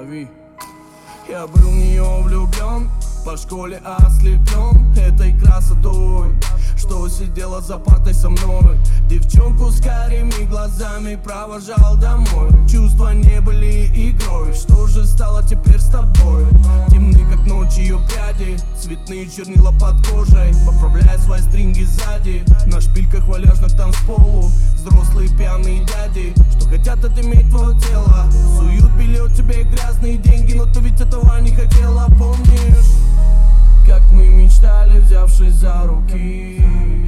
Лови. Я был в нее влюблен, по школе ослеплен этой красотой, что сидела за партой со мной. Девчонку с карими глазами провожал домой. Чувства не были игрой, что же стало теперь с тобой? Темны как ночь ее пряди, цветные чернила под кожей. Поправляя свои стринги сзади, на шпильках валяжных танцполу. Взрослые пьяные дяди, что хотят отыметь твое тело. Суют билет тебе грязные деньги, но ты ведь этого не хотела. Помнишь, как мы мечтали, взявшись за руки?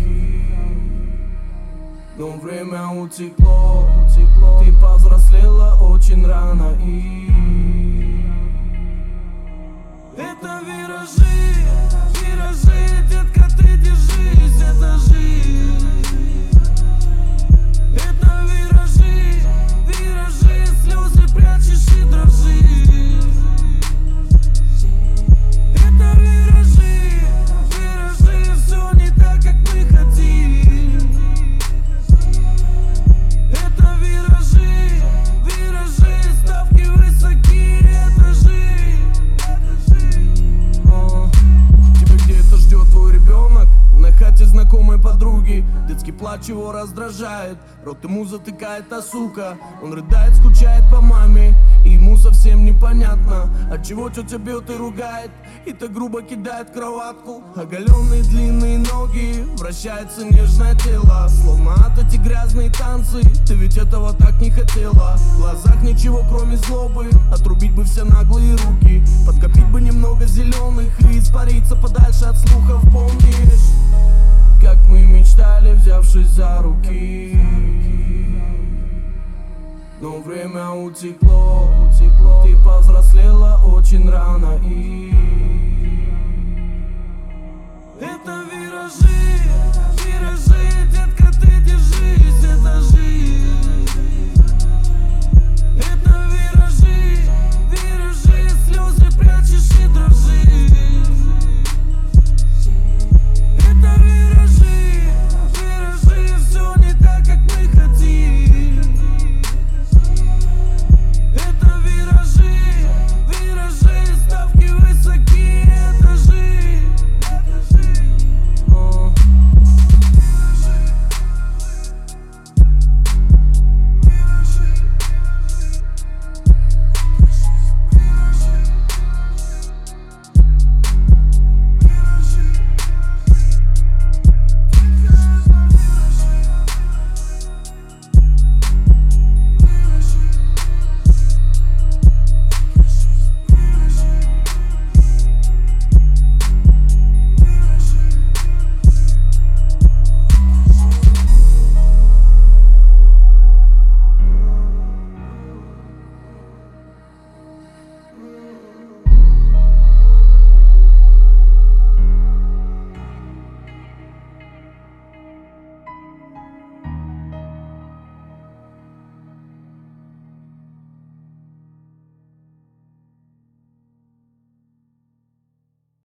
Но время утекло, ты повзрослела очень рано и это виражи, виражи, детка, ты держись, это жизнь. Это виражи, виражи, слезы прячешь и дрожишь. Это виражи, виражи, все не так, как мы хотим. Это виражи, виражи, ставки высоки, это жизнь. Тебя где-то ждет твой ребенок, на хате знакомой подруги. Детский плач его раздражает, рот ему затыкает та сука. Он рыдает, скучает по маме, и ему совсем непонятно, отчего тетя бьет и ругает, и так грубо кидает в кроватку. Оголенные длинные ноги, вращается нежное тело, словно от эти грязные танцы. Ты ведь этого так не хотела. В глазах ничего кроме злобы, отрубить бы все наглые руки, подкопить бы немного зеленых и испариться подальше от слухов. Помнишь, как мы мечтали, взявшись за руки? Но время утекло, ты повзрослела